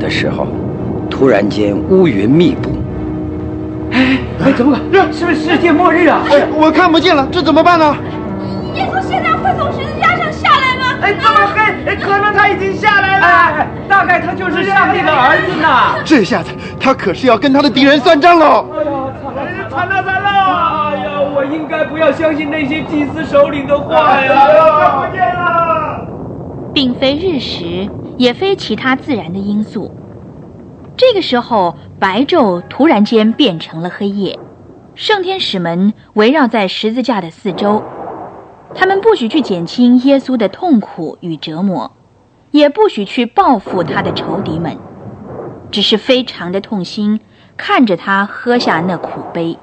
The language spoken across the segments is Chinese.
的时候，突然间乌云密布。 怎么了？是不是世界末日啊？ 我看不见了，这怎么办呢？ 耶稣现在会从十字架上下来吗？ 这么黑，可能他已经下来了。大概他就是上帝的儿子呢。 这下子他可是要跟他的敌人算账喽！ 哎呀，惨了！哎呀，我应该不要相信那些祭司首领的话呀！看不见了。 并非日食，也非其他自然的因素。这个时候，白昼突然间变成了黑夜，圣天使们围绕在十字架的四周，他们不许去减轻耶稣的痛苦与折磨，也不许去报复他的仇敌们，只是非常的痛心，看着他喝下那苦杯。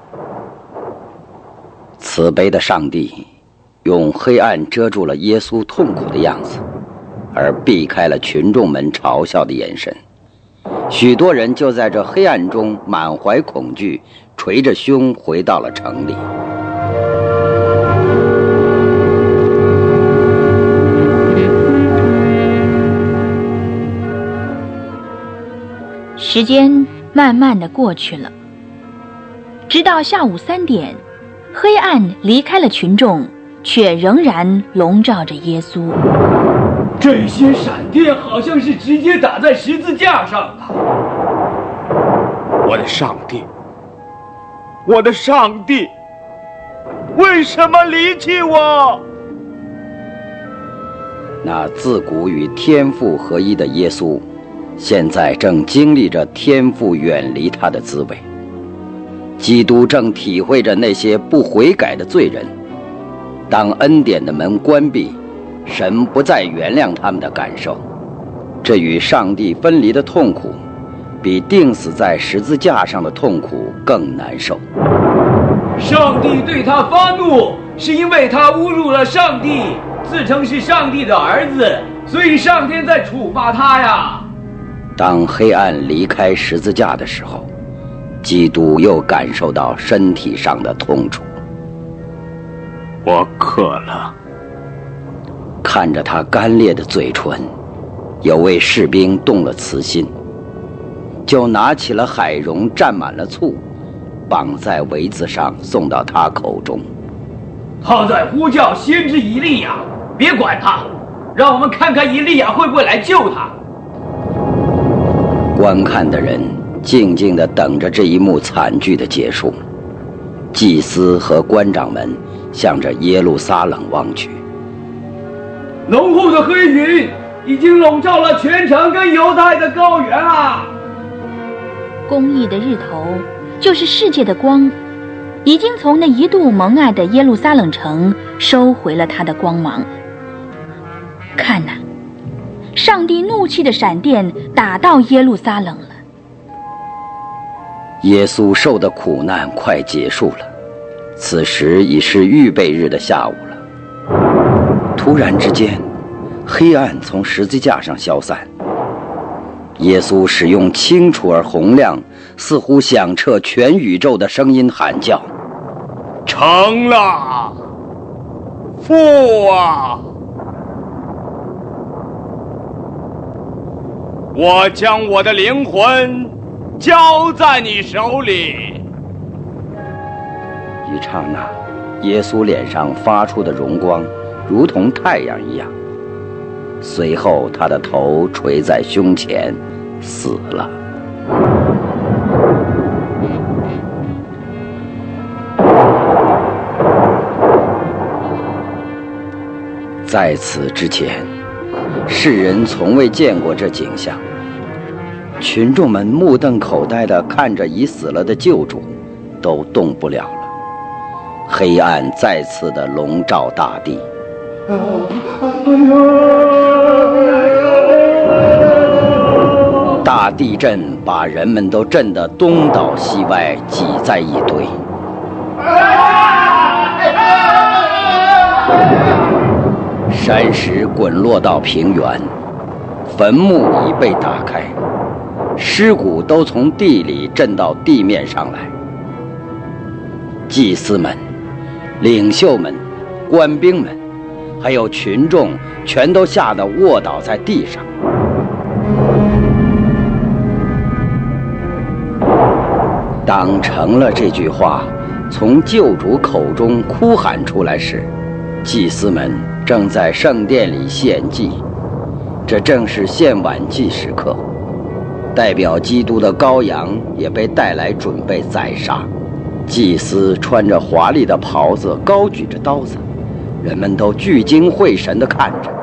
慈悲的上帝用黑暗遮住了耶稣痛苦的样子，而避开了群众们嘲笑的眼神。许多人就在这黑暗中满怀恐惧，捶着胸回到了城里。 时间慢慢地过去了，直到下午3点，黑暗离开了群众，却仍然笼罩着耶稣。 这些闪电好像是直接打在十字架上的。 我的上帝，我的上帝，为什么离弃我？ 那自古与天父合一的耶稣，现在正经历着天父远离他的滋味。基督正体会着那些不悔改的罪人。当恩典的门关闭，神不再原谅他们的感受，这与上帝分离的痛苦，比钉死在十字架上的痛苦更难受。 上帝对他发怒，是因为他侮辱了上帝，自称是上帝的儿子，所以上天在处罚他呀。 当黑暗离开十字架的时候，基督又感受到身体上的痛楚。 我渴了。 看着他干裂的嘴唇，有位士兵动了慈心，就拿起了海茸蘸满了醋，绑在苇子上送到他口中。 他在呼叫先知以利亚，别管他，让我们看看以利亚会不会来救他。 观看的人静静地等着这一幕惨剧的结束。祭司和官长们向着耶路撒冷望去。 浓厚的黑云已经笼罩了全城跟犹太的高原啊！ 公义的日头就是世界的光，已经从那一度蒙爱的耶路撒冷城收回了它的光芒。看哪，上帝怒气的闪电打到耶路撒冷了。 耶稣受的苦难快结束了，此时已是预备日的下午了。突然之间，黑暗从十字架上消散，耶稣使用清楚而洪亮，似乎响彻全宇宙的声音喊叫： 成了，父啊！我将我的灵魂交在你手里。 一刹那，耶稣脸上发出的荣光如同太阳一样，随后他的头垂在胸前，死了。在此之前，世人从未见过这景象。群众们目瞪口呆地看着已死了的救主，都动不了了。黑暗再次地笼罩大地。大地震把人们都震得东倒西歪，挤在一堆。山石滚落到平原，坟墓已被打开，尸骨都从地里震到地面上来。祭司们、领袖们、官兵们，还有群众，全都吓得卧倒在地上。 当成了这句话从救主口中哭喊出来时，祭司们正在圣殿里献祭，这正是献晚祭时刻。代表基督的羔羊也被带来准备宰杀。祭司穿着华丽的袍子，高举着刀子，人们都聚精会神地看着。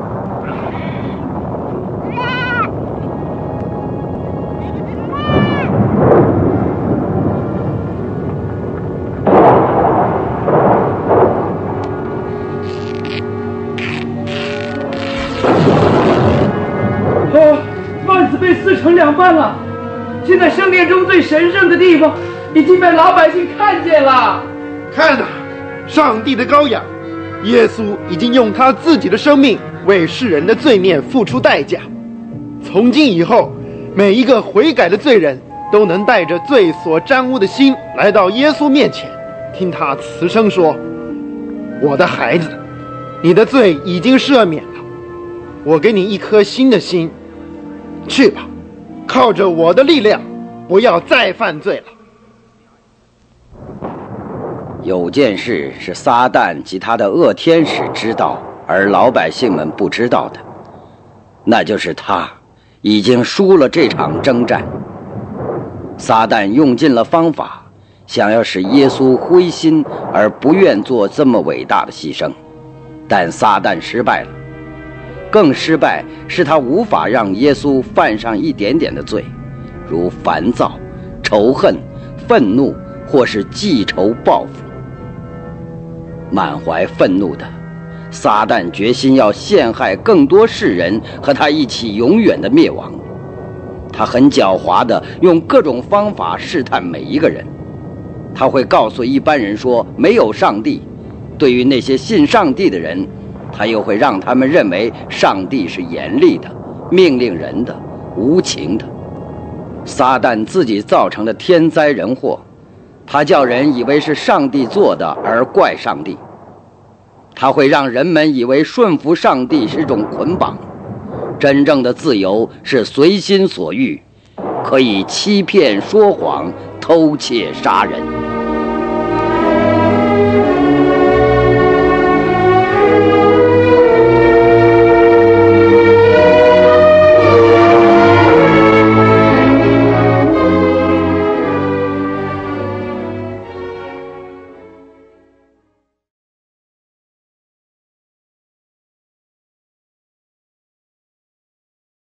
幔子被撕成2半了，现在圣殿中最神圣的地方已经被老百姓看见了。 看啊，上帝的羔羊耶稣已经用他自己的生命为世人的罪孽付出代价。从今以后，每一个悔改的罪人都能带着罪所沾污的心来到耶稣面前，听他慈声说：我的孩子，你的罪已经赦免了，我给你一颗新的心，去吧，靠着我的力量，不要再犯罪了。 有件事是撒旦及他的恶天使知道，而老百姓们不知道的，那就是他已经输了这场征战。撒旦用尽了方法，想要使耶稣灰心而不愿做这么伟大的牺牲，但撒旦失败了。更失败是他无法让耶稣犯上一点点的罪，如烦躁、仇恨、愤怒或是记仇报复。满怀愤怒的撒旦决心要陷害更多世人，和他一起永远的灭亡。他很狡猾地用各种方法试探每一个人。他会告诉一般人说没有上帝，对于那些信上帝的人，他又会让他们认为上帝是严厉的、命令人的、无情的。撒旦自己造成的天灾人祸，他叫人以为是上帝做的而怪上帝。他会让人们以为顺服上帝是种捆绑，真正的自由是随心所欲，可以欺骗、说谎、偷窃、杀人。